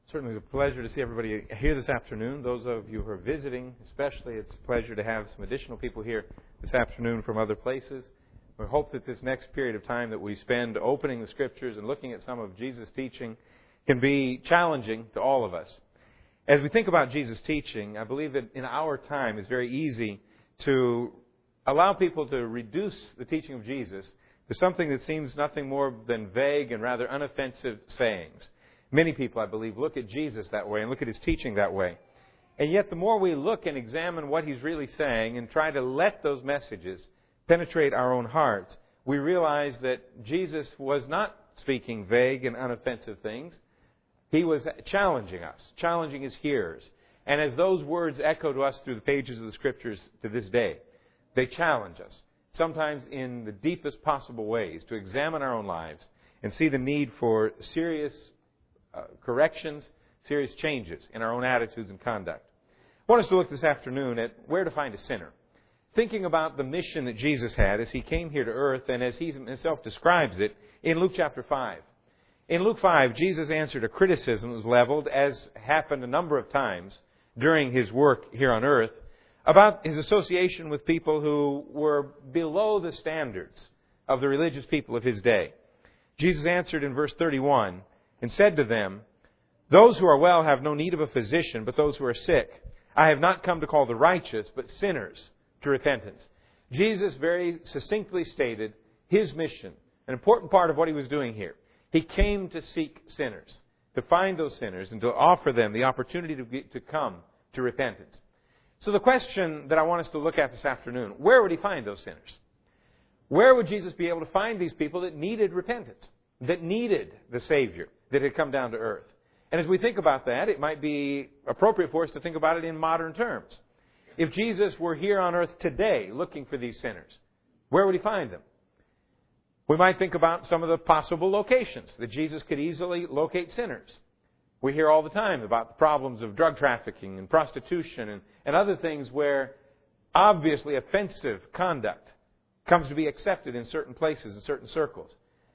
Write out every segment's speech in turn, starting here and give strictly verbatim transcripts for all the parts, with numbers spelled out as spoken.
Certainly it's a pleasure to see everybody here this afternoon. Those of you who are visiting, especially, it's a pleasure to have some additional people here this afternoon from other places. We hope that this next period of time that we spend opening the Scriptures and looking at some of Jesus' teaching can be challenging to all of us. As we think about Jesus' teaching, I believe that in our time it's very easy to allow people to reduce the teaching of Jesus to something that seems nothing more than vague and rather unoffensive sayings. Many people, I believe, look at Jesus that way and look at His teaching that way. And yet the more we look and examine what He's really saying and try to let those messages penetrate our own hearts, we realize that Jesus was not speaking vague and unoffensive things. He was challenging us, challenging His hearers. And as those words echo to us through the pages of the Scriptures to this day, they challenge us, sometimes in the deepest possible ways, to examine our own lives and see the need for serious Uh, corrections, serious changes in our own attitudes and conduct. I want us to look this afternoon at where to find a sinner. Thinking about the mission that Jesus had as He came here to earth and as He Himself describes it in Luke chapter five. In Luke five, Jesus answered a criticism that was leveled, as happened a number of times during His work here on earth, about His association with people who were below the standards of the religious people of His day. Jesus answered in verse thirty-one, and said to them, "Those who are well have no need of a physician, but those who are sick. I have not come to call the righteous, but sinners to repentance." Jesus very succinctly stated His mission, an important part of what He was doing here. He came to seek sinners, to find those sinners, and to offer them the opportunity to, be, to come to repentance. So the question that I want us to look at this afternoon, where would He find those sinners? Where would Jesus be able to find these people that needed repentance, that needed the Savior that had come down to earth? And as we think about that, it might be appropriate for us to think about it in modern terms. If Jesus were here on earth today looking for these sinners, where would He find them? We might think about some of the possible locations that Jesus could easily locate sinners. We hear all the time about the problems of drug trafficking and prostitution and, and other things where obviously offensive conduct comes to be accepted in certain places, in certain circles.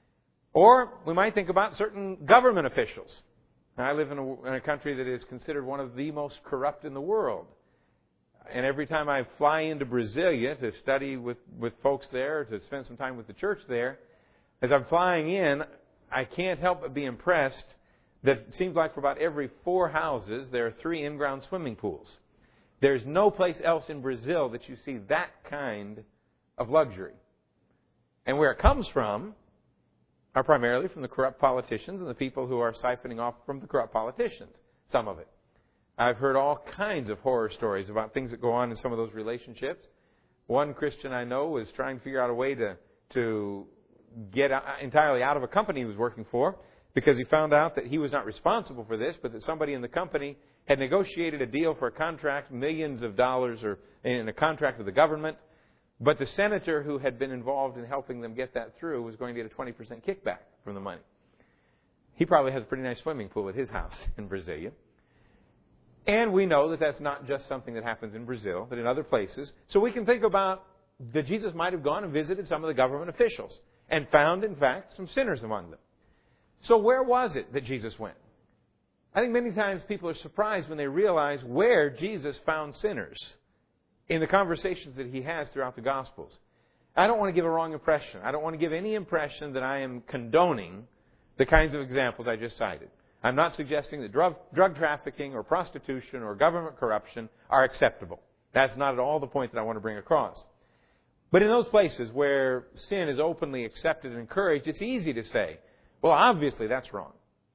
Or we might think about certain government officials. Now, I live in a, in a country that is considered one of the most corrupt in the world. And every time I fly into Brasilia to study with, with folks there, to spend some time with the church there, as I'm flying in, I can't help but be impressed that it seems like for about every four houses, there are three in-ground swimming pools. There's no place else in Brazil that you see that kind of luxury. And where it comes from are primarily from the corrupt politicians and the people who are siphoning off from the corrupt politicians, some of it. I've heard all kinds of horror stories about things that go on in some of those relationships. One Christian I know was trying to figure out a way to, to get entirely out of a company he was working for because he found out that he was not responsible for this, but that somebody in the company had negotiated a deal for a contract, millions of dollars or in a contract with the government. But the senator who had been involved in helping them get that through was going to get a twenty percent kickback from the money. He probably has a pretty nice swimming pool at his house in Brasilia. And we know that that's not just something that happens in Brazil, but in other places. So we can think about that Jesus might have gone and visited some of the government officials and found, in fact, some sinners among them. So where was it that Jesus went? I think many times people are surprised when they realize where Jesus found sinners in the conversations that He has throughout the Gospels. I don't want to give a wrong impression. I don't want to give any impression that I am condoning the kinds of examples I just cited. I'm not suggesting that drug, drug trafficking or prostitution or government corruption are acceptable. That's not at all the point that I want to bring across. But in those places where sin is openly accepted and encouraged, it's easy to say, well, obviously that's wrong.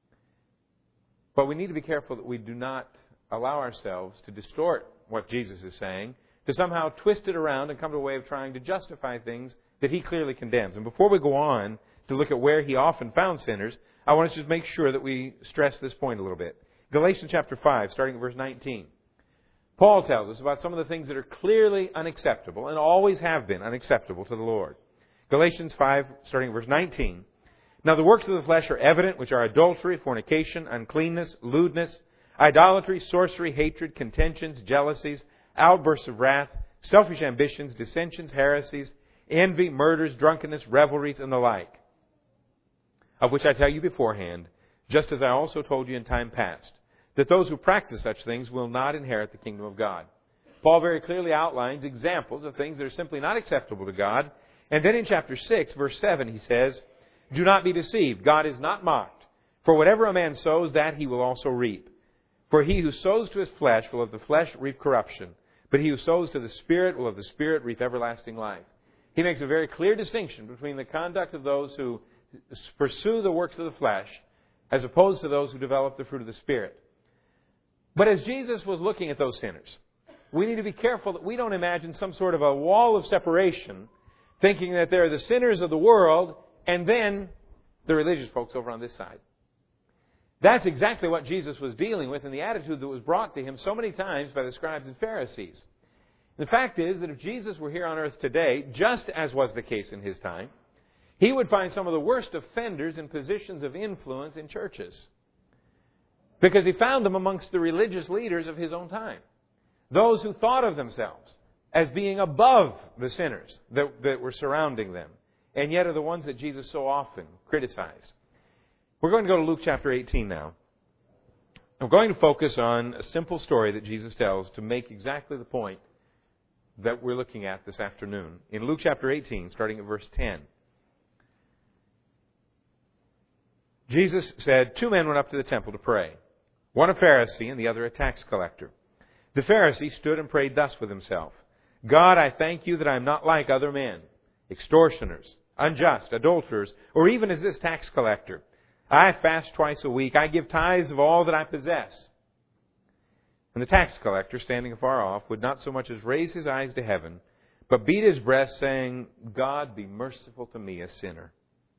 But we need to be careful that we do not allow ourselves to distort what Jesus is saying, to somehow twist it around and come to a way of trying to justify things that He clearly condemns. And before we go on to look at where He often found sinners, I want us to just make sure that we stress this point a little bit. Galatians chapter five, starting at verse nineteen. Paul tells us about some of the things that are clearly unacceptable and always have been unacceptable to the Lord. Galatians five, starting at verse nineteen. "Now the works of the flesh are evident, which are adultery, fornication, uncleanness, lewdness, idolatry, sorcery, hatred, contentions, jealousies, outbursts of wrath, selfish ambitions, dissensions, heresies, envy, murders, drunkenness, revelries, and the like, of which I tell you beforehand, just as I also told you in time past, that those who practice such things will not inherit the kingdom of God. Paul very clearly outlines examples of things that are simply not acceptable to God. And then in chapter six, verse seven, he says, "Do not be deceived. God is not mocked. For whatever a man sows, that he will also reap. For he who sows to his flesh will of the flesh reap corruption. But he who sows to the Spirit will of the Spirit reap everlasting life." He makes a very clear distinction between the conduct of those who pursue the works of the flesh as opposed to those who develop the fruit of the Spirit. But as Jesus was looking at those sinners, we need to be careful that we don't imagine some sort of a wall of separation, thinking that there are the sinners of the world and then the religious folks over on this side. That's exactly what Jesus was dealing with in the attitude that was brought to him so many times by the scribes and Pharisees. The fact is that if Jesus were here on earth today, just as was the case in his time, he would find some of the worst offenders in positions of influence in churches. Because he found them amongst the religious leaders of his own time. Those who thought of themselves as being above the sinners that, that were surrounding them, and yet are the ones that Jesus so often criticized. We're going to go to Luke chapter eighteen now. I'm going to focus on a simple story that Jesus tells to make exactly the point that we're looking at this afternoon. In Luke chapter eighteen, starting at verse ten. Jesus said, "Two men went up to the temple to pray, one a Pharisee and the other a tax collector. The Pharisee stood and prayed thus with himself, 'God, I thank you that I am not like other men, extortioners, unjust, adulterers, or even as this tax collector. I fast twice a week. I give tithes of all that I possess.' And the tax collector, standing afar off, would not so much as raise his eyes to heaven, but beat his breast, saying, 'God, be merciful to me, a sinner.'"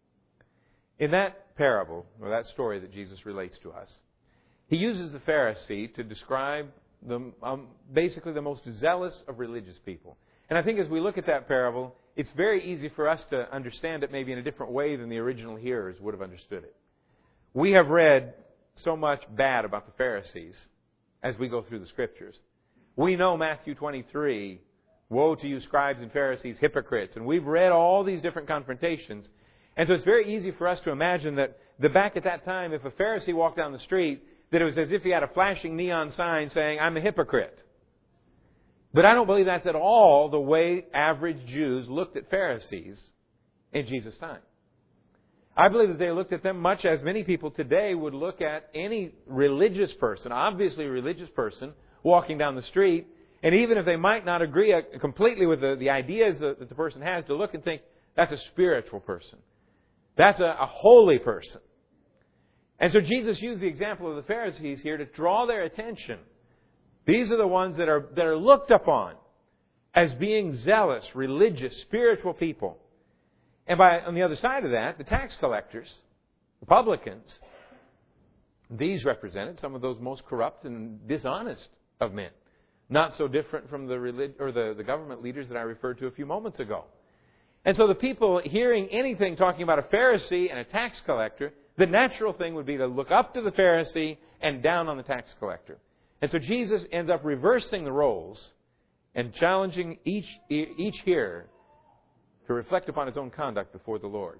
In that parable, or that story that Jesus relates to us, he uses the Pharisee to describe the, um, basically the most zealous of religious people. And I think as we look at that parable, it's very easy for us to understand it maybe in a different way than the original hearers would have understood it. We have read so much bad about the Pharisees as we go through the Scriptures. We know Matthew twenty-three, "Woe to you, scribes and Pharisees, hypocrites." And we've read all these different confrontations. And so it's very easy for us to imagine that the back at that time, if a Pharisee walked down the street, that it was as if he had a flashing neon sign saying, "I'm a hypocrite." But I don't believe that's at all the way average Jews looked at Pharisees in Jesus' time. I believe that they looked at them much as many people today would look at any religious person, obviously a religious person, walking down the street. And even if they might not agree completely with the, the ideas that, that the person has, to look and think, that's a spiritual person. That's a, a holy person. And so Jesus used the example of the Pharisees here to draw their attention. These are the ones that are, that are looked upon as being zealous, religious, spiritual people. And by on the other side of that, the tax collectors, the publicans, these represented some of those most corrupt and dishonest of men. Not so different from the relig- or the, the government leaders that I referred to a few moments ago. And so the people hearing anything talking about a Pharisee and a tax collector, the natural thing would be to look up to the Pharisee and down on the tax collector. And so Jesus ends up reversing the roles and challenging each, each hearer to reflect upon his own conduct before the Lord.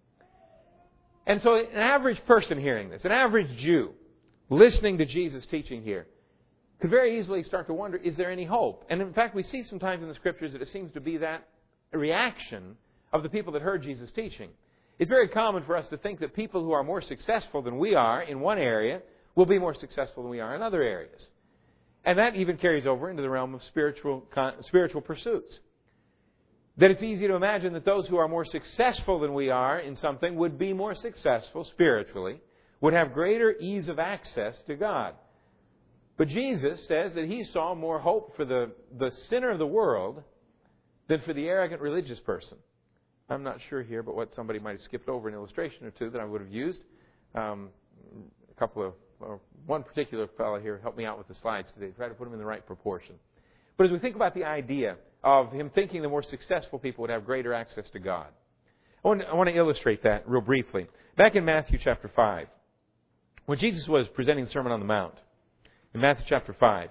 And so an average person hearing this, an average Jew, listening to Jesus' teaching here, could very easily start to wonder, is there any hope? And in fact, we see sometimes in the Scriptures that it seems to be that reaction of the people that heard Jesus' teaching. It's very common for us to think that people who are more successful than we are in one area will be more successful than we are in other areas. And that even carries over into the realm of spiritual spiritual pursuits. That it's easy to imagine that those who are more successful than we are in something would be more successful spiritually, would have greater ease of access to God. But Jesus says that He saw more hope for the, the sinner of the world than for the arrogant religious person. I'm not sure here, but what somebody might have skipped over an illustration or two that I would have used. Um, a couple of, or one particular fellow here helped me out with the slides today. Try to put them in the right proportion. But as we think about the idea of him thinking the more successful people would have greater access to God, I want, I want to illustrate that real briefly. Back in Matthew chapter five, when Jesus was presenting the Sermon on the Mount, in Matthew chapter five,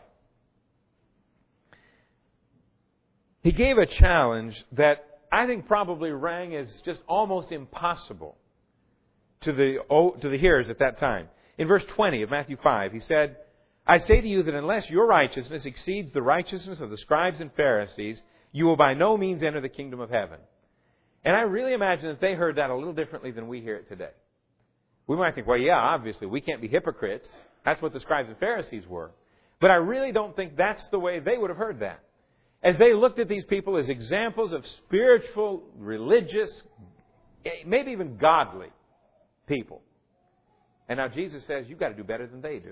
He gave a challenge that I think probably rang as just almost impossible to the, to the hearers at that time. In verse twenty of Matthew five, He said, I say to you that unless your righteousness exceeds the righteousness of the scribes and Pharisees, you will by no means enter the kingdom of heaven. And I really imagine that they heard that a little differently than we hear it today. We might think, well, yeah, obviously, we can't be hypocrites. That's what the scribes and Pharisees were. But I really don't think that's the way they would have heard that. As they looked at these people as examples of spiritual, religious, maybe even godly people. And now Jesus says, you've got to do better than they do.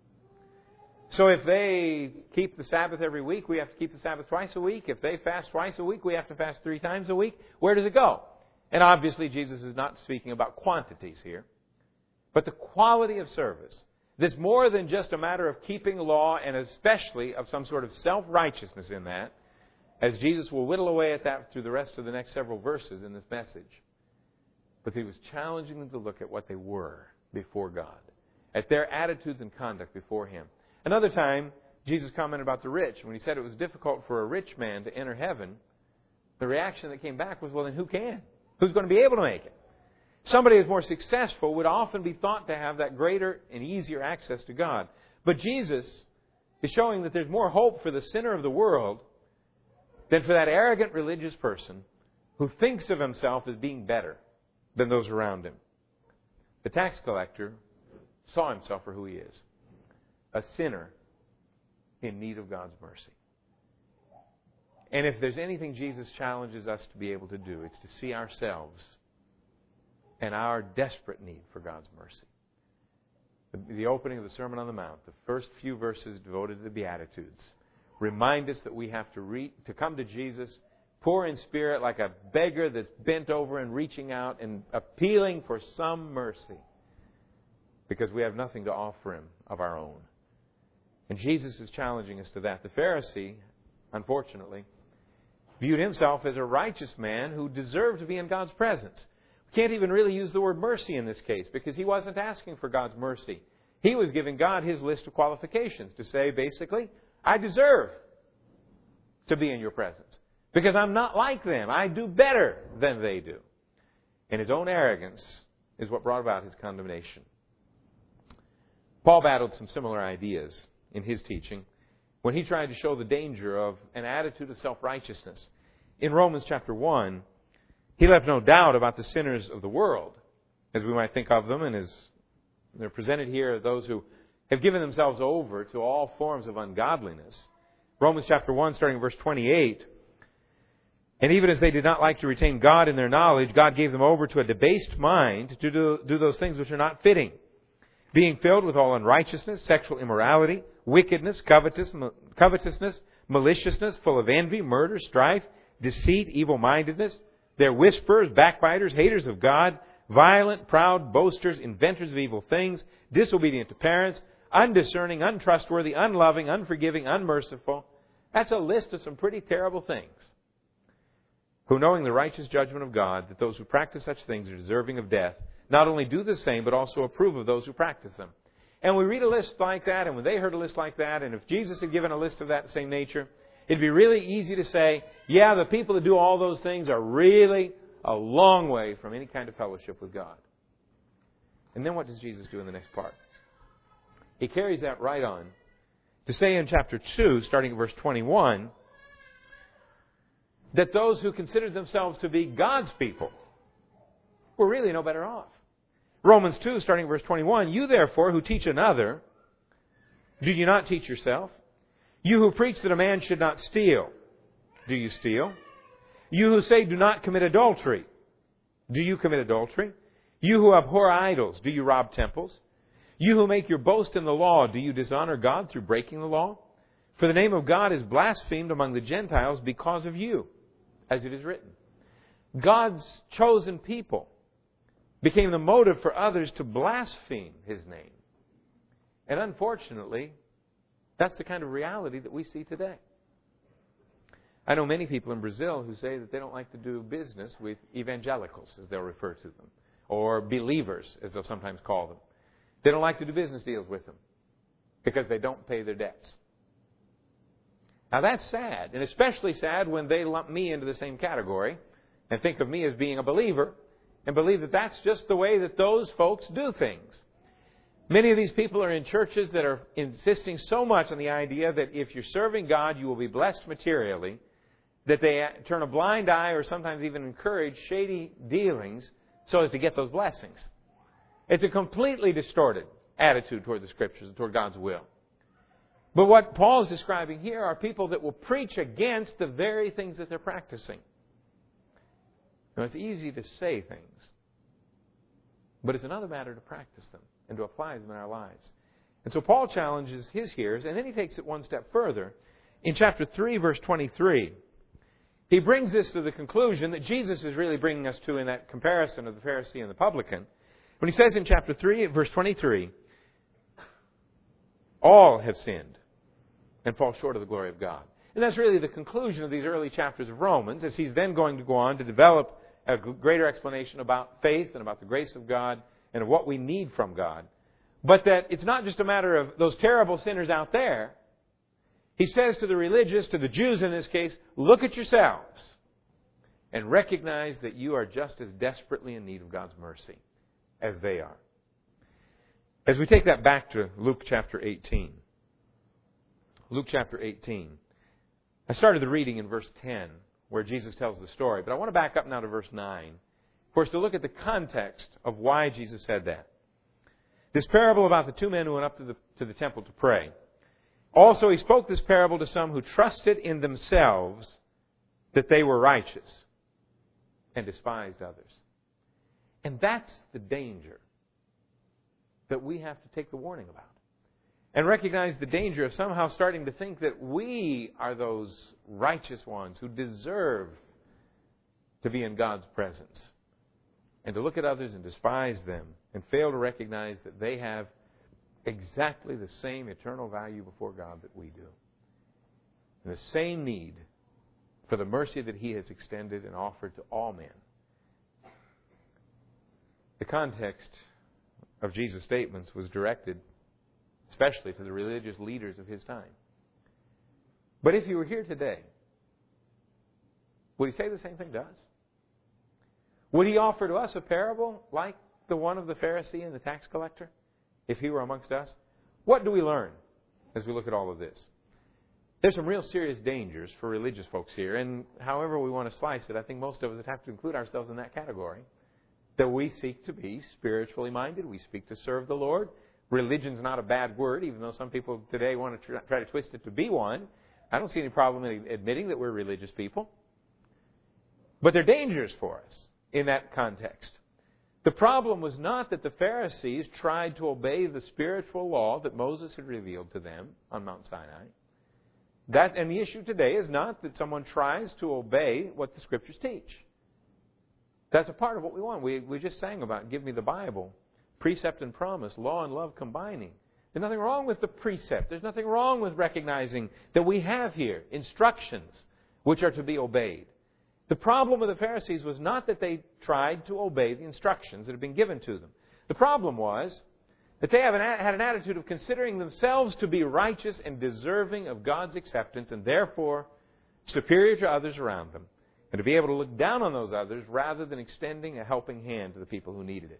So if they keep the Sabbath every week, we have to keep the Sabbath twice a week. If they fast twice a week, we have to fast three times a week. Where does it go? And obviously, Jesus is not speaking about quantities here, but the quality of service. That's more than just a matter of keeping law, and especially of some sort of self-righteousness in that, as Jesus will whittle away at that through the rest of the next several verses in this message. But He was challenging them to look at what they were before God, at their attitudes and conduct before Him. Another time, Jesus commented about the rich. When He said it was difficult for a rich man to enter heaven, the reaction that came back was, well, then who can? Who's going to be able to make it? Somebody who's more successful would often be thought to have that greater and easier access to God. But Jesus is showing that there's more hope for the sinner of the world than for that arrogant religious person who thinks of himself as being better than those around him. The tax collector saw himself for who he is, a sinner in need of God's mercy. And if there's anything Jesus challenges us to be able to do, it's to see ourselves and our desperate need for God's mercy. The, the opening of the Sermon on the Mount, the first few verses devoted to the Beatitudes, remind us that we have to re- to come to Jesus, poor in spirit, like a beggar that's bent over and reaching out and appealing for some mercy, because we have nothing to offer Him of our own. And Jesus is challenging us to that. The Pharisee, unfortunately, viewed himself as a righteous man who deserved to be in God's presence. We can't even really use the word mercy in this case, because he wasn't asking for God's mercy. He was giving God His list of qualifications to say, basically, I deserve to be in your presence, because I'm not like them. I do better than they do. And his own arrogance is what brought about his condemnation. Paul battled some similar ideas in his teaching when he tried to show the danger of an attitude of self-righteousness. In Romans chapter one, he left no doubt about the sinners of the world, as we might think of them, and as they're presented here, those who have given themselves over to all forms of ungodliness. Romans chapter one, starting in verse twenty-eight, and even as they did not like to retain God in their knowledge, God gave them over to a debased mind to do, do those things which are not fitting, being filled with all unrighteousness, sexual immorality, wickedness, covetous, covetousness, maliciousness, full of envy, murder, strife, deceit, evil-mindedness. They're whisperers, backbiters, haters of God, violent, proud, boasters, inventors of evil things, disobedient to parents, undiscerning, untrustworthy, unloving, unforgiving, unmerciful. That's a list of some pretty terrible things. Who, knowing the righteous judgment of God, that those who practice such things are deserving of death, not only do the same, but also approve of those who practice them. And we read a list like that, and when they heard a list like that, and if Jesus had given a list of that same nature, it'd be really easy to say, yeah, the people that do all those things are really a long way from any kind of fellowship with God. And then what does Jesus do in the next part? He carries that right on to say in chapter two, starting at verse twenty-one, that those who considered themselves to be God's people were really no better off. Romans two, starting at verse twenty-one, you therefore who teach another, do you not teach yourself? You who preach that a man should not steal, do you steal? You who say do not commit adultery, do you commit adultery? You who abhor idols, do you rob temples? You who make your boast in the law, do you dishonor God through breaking the law? For the name of God is blasphemed among the Gentiles because of you, as it is written. God's chosen people became the motive for others to blaspheme His name. And unfortunately, that's the kind of reality that we see today. I know many people in Brazil who say that they don't like to do business with evangelicals, as they'll refer to them, or believers, as they'll sometimes call them. They don't like to do business deals with them because they don't pay their debts. Now that's sad, and especially sad when they lump me into the same category and think of me as being a believer and believe that that's just the way that those folks do things. Many of these people are in churches that are insisting so much on the idea that if you're serving God, you will be blessed materially, that they turn a blind eye or sometimes even encourage shady dealings so as to get those blessings. It's a completely distorted attitude toward the Scriptures and toward God's will. But what Paul is describing here are people that will preach against the very things that they're practicing. Now, it's easy to say things, but it's another matter to practice them and to apply them in our lives. And so Paul challenges his hearers, and then he takes it one step further. In chapter three, verse twenty-three, he brings this to the conclusion that Jesus is really bringing us to in that comparison of the Pharisee and the publican. When he says in chapter three, verse twenty-three, all have sinned and fall short of the glory of God. And that's really the conclusion of these early chapters of Romans, as he's then going to go on to develop a greater explanation about faith and about the grace of God and of what we need from God. But that it's not just a matter of those terrible sinners out there. He says to the religious, to the Jews in this case, look at yourselves and recognize that you are just as desperately in need of God's mercy as they are. As we take that back to Luke chapter eighteen. Luke chapter eighteen. I started the reading in verse ten, where Jesus tells the story. But I want to back up now to verse nine. Of course, to look at the context of why Jesus said that. This parable about the two men who went up to the, to the temple to pray. Also, he spoke this parable to some who trusted in themselves that they were righteous and despised others. And that's the danger that we have to take the warning about. And recognize the danger of somehow starting to think that we are those righteous ones who deserve to be in God's presence. And to look at others and despise them and fail to recognize that they have exactly the same eternal value before God that we do. And the same need for the mercy that He has extended and offered to all men. The context of Jesus' statements was directed especially to the religious leaders of His time. But if you were here today, would He say the same thing to us? Would He offer to us a parable like the one of the Pharisee and the tax collector, if He were amongst us? What do we learn as we look at all of this? There's some real serious dangers for religious folks here, and however we want to slice it, I think most of us would have to include ourselves in that category. That we seek to be spiritually minded, we seek to serve the Lord. Religion's not a bad word, even though some people today want to try to twist it to be one. I don't see any problem in admitting that we're religious people. But there are dangers for us in that context. The problem was not that the Pharisees tried to obey the spiritual law that Moses had revealed to them on Mount Sinai. That, and the issue today is not that someone tries to obey what the Scriptures teach. That's a part of what we want. We, we just sang about, give me the Bible. Precept and promise, law and love combining. There's nothing wrong with the precept. There's nothing wrong with recognizing that we have here instructions which are to be obeyed. The problem with the Pharisees was not that they tried to obey the instructions that had been given to them. The problem was that they have an, had an attitude of considering themselves to be righteous and deserving of God's acceptance and therefore superior to others around them, and to be able to look down on those others rather than extending a helping hand to the people who needed it.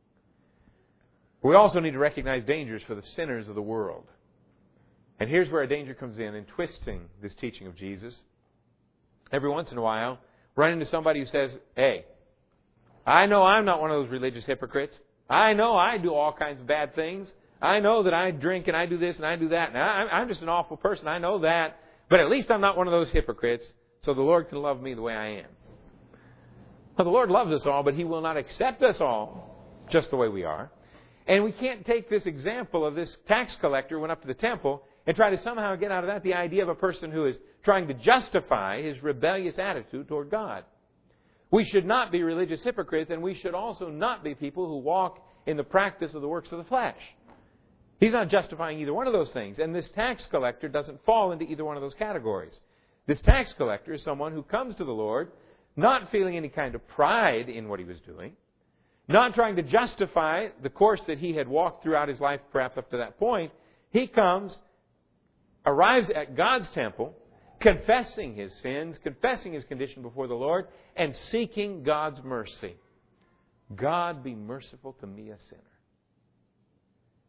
We also need to recognize dangers for the sinners of the world. And here's where a danger comes in, in twisting this teaching of Jesus. Every once in a while, run into somebody who says, hey, I know I'm not one of those religious hypocrites. I know I do all kinds of bad things. I know that I drink and I do this and I do that. And I'm just an awful person. I know that. But at least I'm not one of those hypocrites, so the Lord can love me the way I am. Well, the Lord loves us all, but He will not accept us all just the way we are. And we can't take this example of this tax collector who went up to the temple and try to somehow get out of that the idea of a person who is trying to justify his rebellious attitude toward God. We should not be religious hypocrites, and we should also not be people who walk in the practice of the works of the flesh. He's not justifying either one of those things, and this tax collector doesn't fall into either one of those categories. This tax collector is someone who comes to the Lord not feeling any kind of pride in what he was doing, not trying to justify the course that he had walked throughout his life, perhaps up to that point. He comes, arrives at God's temple, confessing his sins, confessing his condition before the Lord, and seeking God's mercy. God, be merciful to me, a sinner.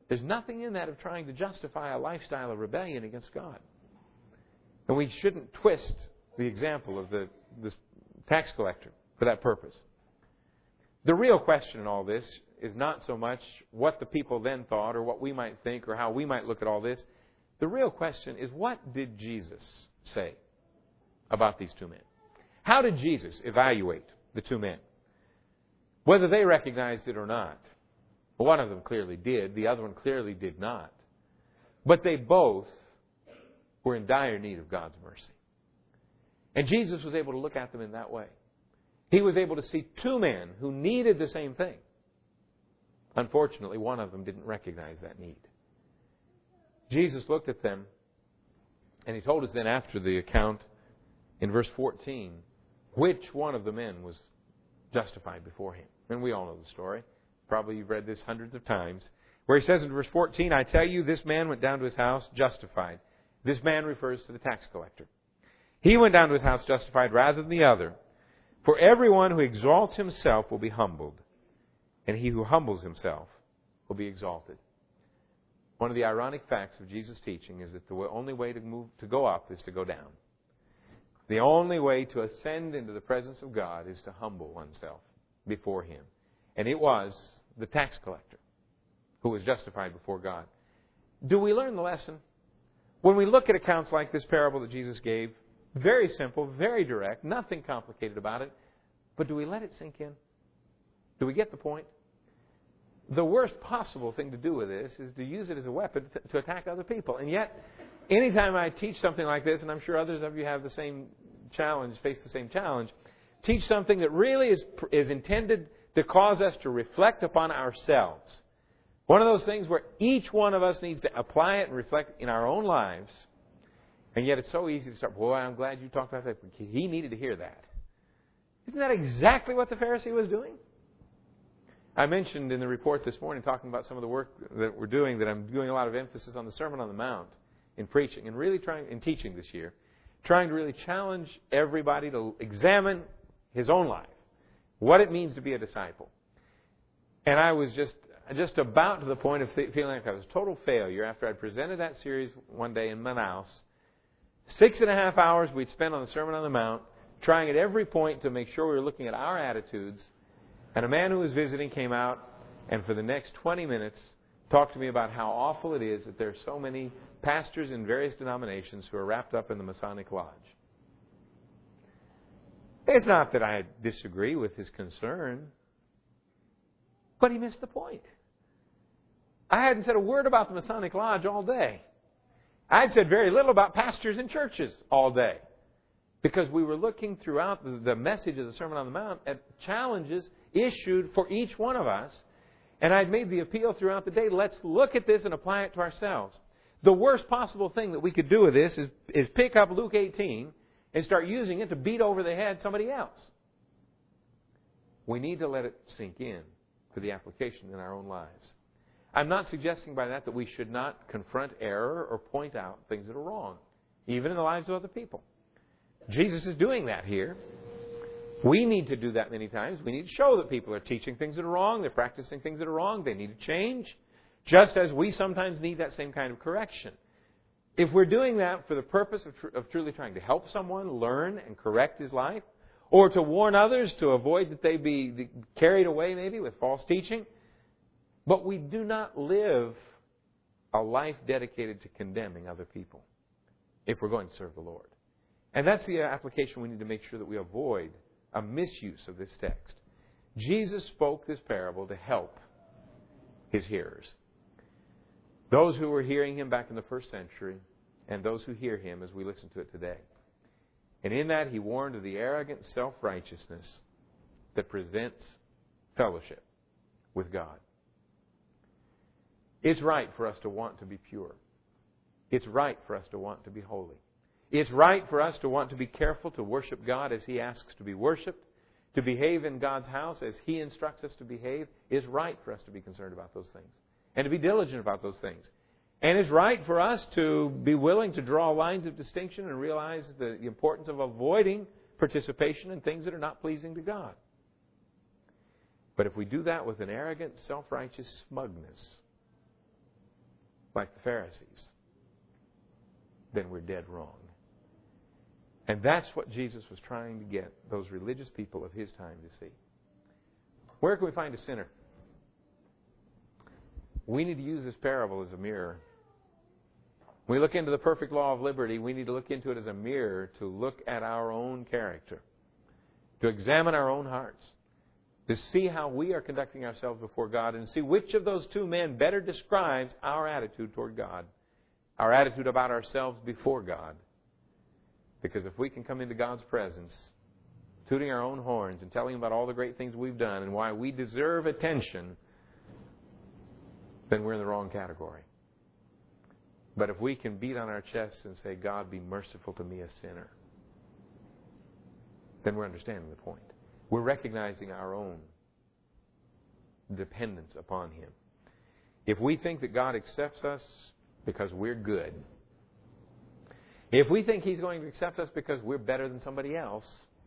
There's nothing in that of trying to justify a lifestyle of rebellion against God. And we shouldn't twist the example of the this tax collector for that purpose. The real question in all this is not so much what the people then thought or what we might think or how we might look at all this. The real question is, what did Jesus say about these two men? How did Jesus evaluate the two men? Whether they recognized it or not. One of them clearly did. The other one clearly did not. But they both were in dire need of God's mercy. And Jesus was able to look at them in that way. He was able to see two men who needed the same thing. Unfortunately, one of them didn't recognize that need. Jesus looked at them, and He told us then after the account in verse fourteen, which one of the men was justified before Him. And we all know the story. Probably you've read this hundreds of times. Where He says in verse fourteen, I tell you, this man went down to his house justified. This man refers to the tax collector. He went down to his house justified rather than the other. For everyone who exalts himself will be humbled, and he who humbles himself will be exalted. One of the ironic facts of Jesus' teaching is that the only way to move to go up is to go down. The only way to ascend into the presence of God is to humble oneself before Him. And it was the tax collector who was justified before God. Do we learn the lesson? When we look at accounts like this parable that Jesus gave, very simple, very direct, nothing complicated about it, but do we let it sink in? Do we get the point? The worst possible thing to do with this is to use it as a weapon to attack other people. And yet, anytime I teach something like this, and I'm sure others of you have the same challenge, face the same challenge, teach something that really is, is intended to cause us to reflect upon ourselves. One of those things where each one of us needs to apply it and reflect in our own lives. And yet it's so easy to start, boy, I'm glad you talked about that. He needed to hear that. Isn't that exactly what the Pharisee was doing? I mentioned in the report this morning, talking about some of the work that we're doing, that I'm doing a lot of emphasis on the Sermon on the Mount in preaching and really trying, in teaching this year, trying to really challenge everybody to examine his own life, what it means to be a disciple. And I was just just about to the point of feeling like I was a total failure after I'd presented that series one day in Manaus. Six and a half hours we'd spent on the Sermon on the Mount, trying at every point to make sure we were looking at our attitudes. And a man who was visiting came out and for the next twenty minutes talked to me about how awful it is that there are so many pastors in various denominations who are wrapped up in the Masonic Lodge. It's not that I disagree with his concern, but he missed the point. I hadn't said a word about the Masonic Lodge all day. I'd said very little about pastors in churches all day. Because we were looking throughout the, the message of the Sermon on the Mount at challenges issued for each one of us. And I'd made the appeal throughout the day, let's look at this and apply it to ourselves. The worst possible thing that we could do with this is, is pick up Luke eighteen and start using it to beat over the head somebody else. We need to let it sink in for the application in our own lives. I'm not suggesting by that that we should not confront error or point out things that are wrong, even in the lives of other people. Jesus is doing that here. We need to do that many times. We need to show that people are teaching things that are wrong, they're practicing things that are wrong, they need to change, just as we sometimes need that same kind of correction. If we're doing that for the purpose of, tr- of truly trying to help someone learn and correct his life, or to warn others to avoid that they be carried away maybe with false teaching, but we do not live a life dedicated to condemning other people if we're going to serve the Lord. And that's the application we need to make sure that we avoid a misuse of this text. Jesus spoke this parable to help His hearers. Those who were hearing Him back in the first century and those who hear Him as we listen to it today. And in that He warned of the arrogant self-righteousness that presents fellowship with God. It's right for us to want to be pure. It's right for us to want to be holy. It's right for us to want to be careful to worship God as He asks to be worshipped, to behave in God's house as He instructs us to behave. It's right for us to be concerned about those things and to be diligent about those things. And it's right for us to be willing to draw lines of distinction and realize the importance of avoiding participation in things that are not pleasing to God. But if we do that with an arrogant, self-righteous smugness, like the Pharisees, then we're dead wrong. And that's what Jesus was trying to get those religious people of His time to see. Where can we find a sinner? We need to use this parable as a mirror. When we look into the perfect law of liberty, we need to look into it as a mirror to look at our own character, to examine our own hearts, to see how we are conducting ourselves before God, and see which of those two men better describes our attitude toward God, our attitude about ourselves before God. Because if we can come into God's presence, tooting our own horns and telling Him about all the great things we've done and why we deserve attention, then we're in the wrong category. But if we can beat on our chests and say, God, be merciful to me, a sinner, then we're understanding the point. We're recognizing our own dependence upon Him. If we think that God accepts us because we're good, if we think He's going to accept us because we're better than somebody else,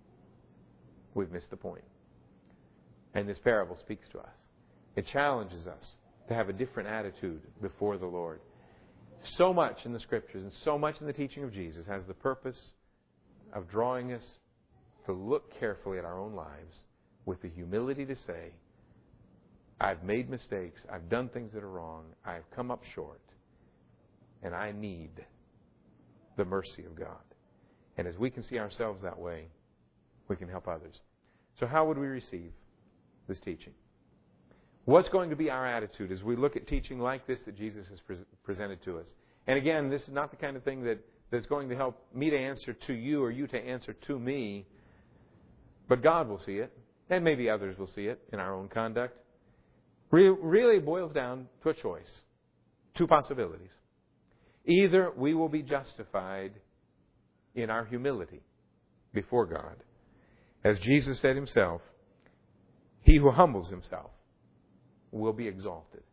we've missed the point. And this parable speaks to us. It challenges us to have a different attitude before the Lord. So much in the Scriptures and so much in the teaching of Jesus has the purpose of drawing us to look carefully at our own lives with the humility to say, I've made mistakes, I've done things that are wrong, I've come up short, and I need the mercy of God. And as we can see ourselves that way, we can help others. So how would we receive this teaching? What's going to be our attitude as we look at teaching like this that Jesus has pre- presented to us? And again, this is not the kind of thing that, that's going to help me to answer to you or you to answer to me. But God will see it, and maybe others will see it in our own conduct. Re- really boils down to a choice. Two possibilities. Either we will be justified in our humility before God. As Jesus said Himself, he who humbles himself will be exalted.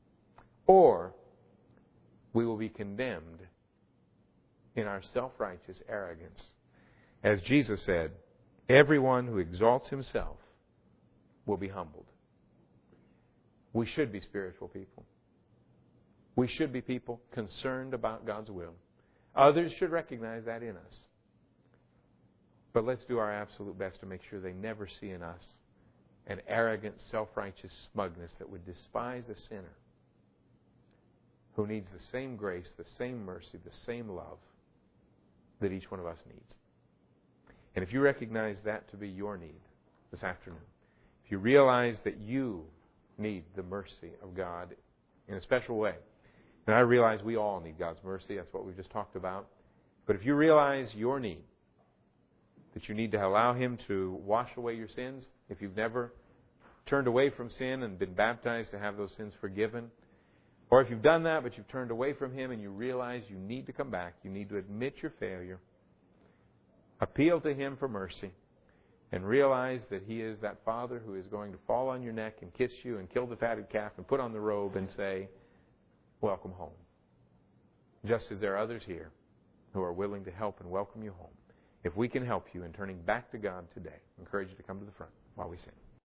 Or we will be condemned in our self-righteous arrogance. As Jesus said, everyone who exalts himself will be humbled. We should be spiritual people. We should be people concerned about God's will. Others should recognize that in us. But let's do our absolute best to make sure they never see in us an arrogant, self-righteous smugness that would despise a sinner who needs the same grace, the same mercy, the same love that each one of us needs. And if you recognize that to be your need this afternoon, if you realize that you need the mercy of God in a special way, and I realize we all need God's mercy, that's what we've just talked about, but if you realize your need, that you need to allow Him to wash away your sins, if you've never turned away from sin and been baptized to have those sins forgiven, or if you've done that but you've turned away from Him and you realize you need to come back, you need to admit your failure, appeal to Him for mercy, and realize that He is that Father who is going to fall on your neck and kiss you and kill the fatted calf and put on the robe and say, welcome home. Just as there are others here who are willing to help and welcome you home. If we can help you in turning back to God today, I encourage you to come to the front while we sing.